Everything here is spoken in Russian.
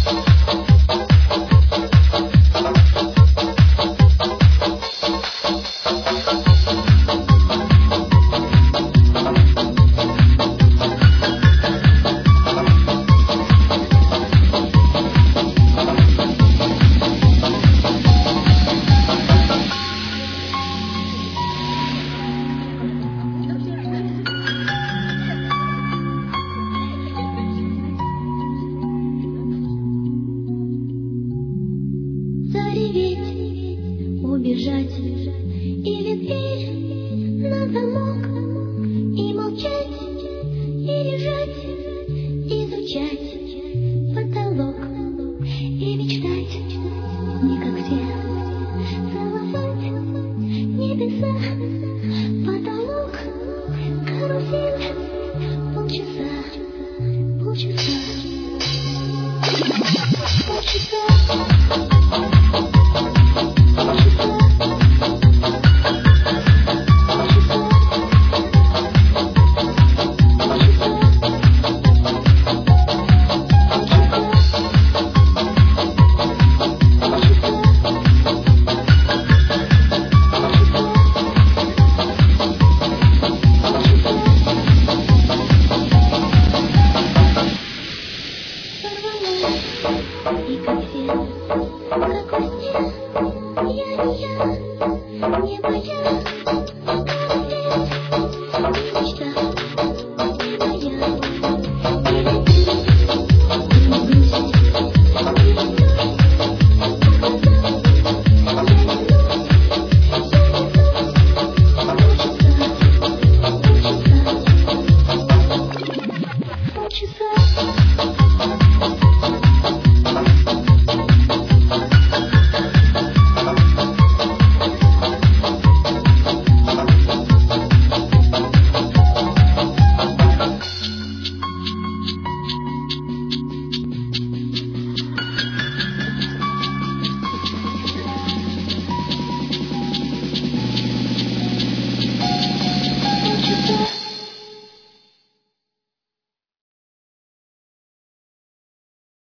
Зареветь, убежать или дверь на замок, и молчать, и лежать, изучать потолок, и мечтать, не как все, целовать небеса, потолок, карусель, полчаса, полчаса, полчаса. И как все, как во сне, я не моя.